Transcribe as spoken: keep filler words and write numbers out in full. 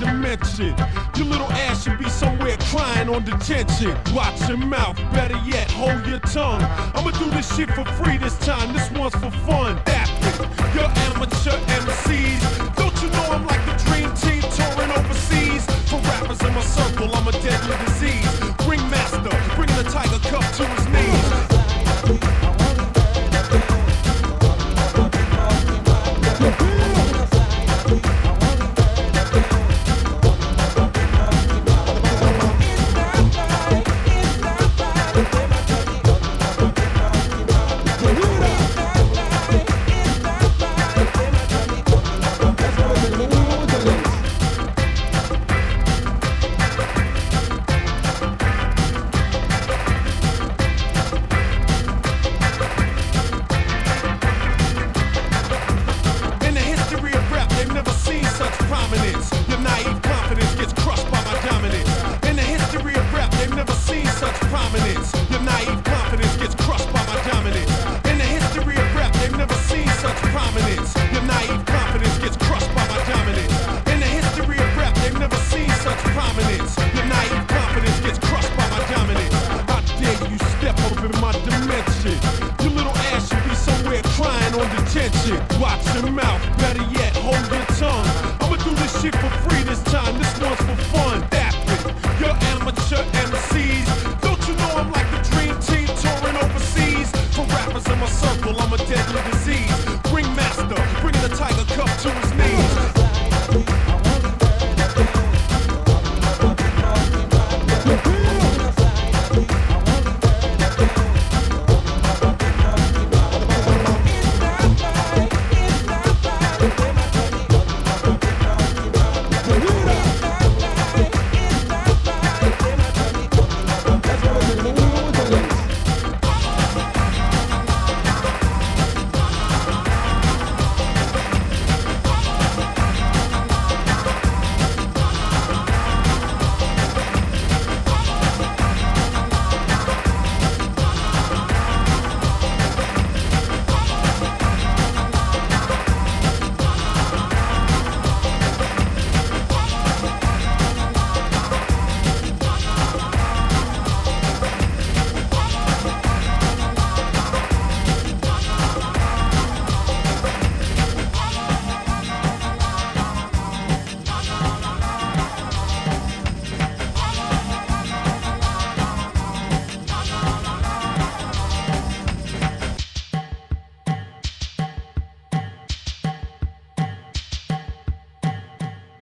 dimension. Your little ass should be somewhere crying on detention. Watch your mouth, better yet, hold your tongue. I'ma do this shit for free this time, this one's for fun. Dap it, you're amateur M Cs. Don't you know I'm like the dream team touring overseas? For rappers in my circle, I'm a deadly disease. Ringmaster, bring the tiger cup to his knees. Your naive confidence gets crushed by my dominance. In the history of rap, they've never seen such prominence.